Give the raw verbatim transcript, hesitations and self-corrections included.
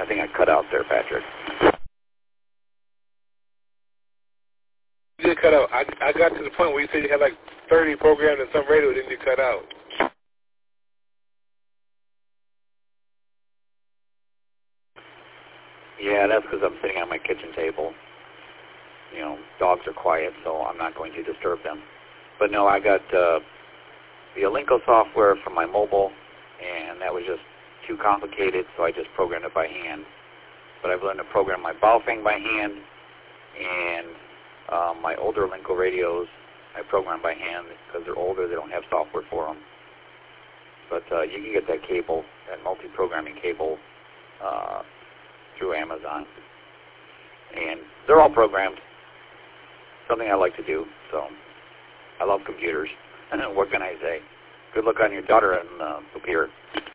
I think I cut out there, Patrick. You did cut out. I, I got to the point where you said you had like thirty programs in some radio, then you cut out. Yeah, that's because I'm sitting on my kitchen table. You know, dogs are quiet, so I'm not going to disturb them. But no, I got uh, the Alinco software from my mobile, and that was just too complicated, so I just programmed it by hand. But I've learned to program my Baofeng by hand, and um, my older Alinco radios I program by hand because they're older. They don't have software for them. But uh, you can get that cable, that multi-programming cable, uh, through Amazon. And they're all programmed. Something I like to do. So I love computers. What can I say? Good luck on your daughter and uh, Superior.